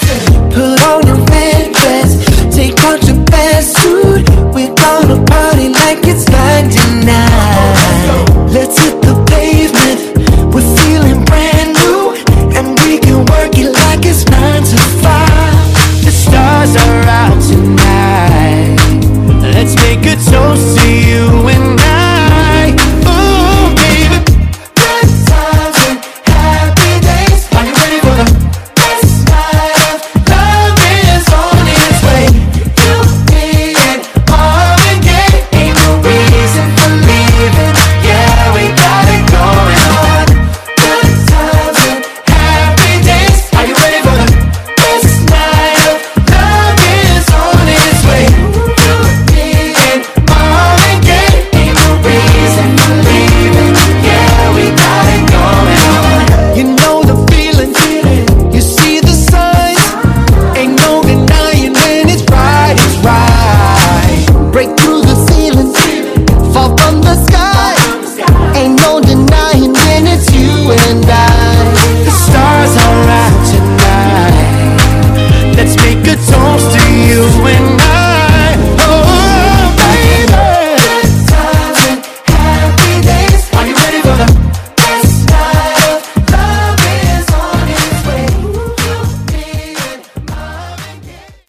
Put on your red dress, take out your best suit. We're gonna party like it's 99.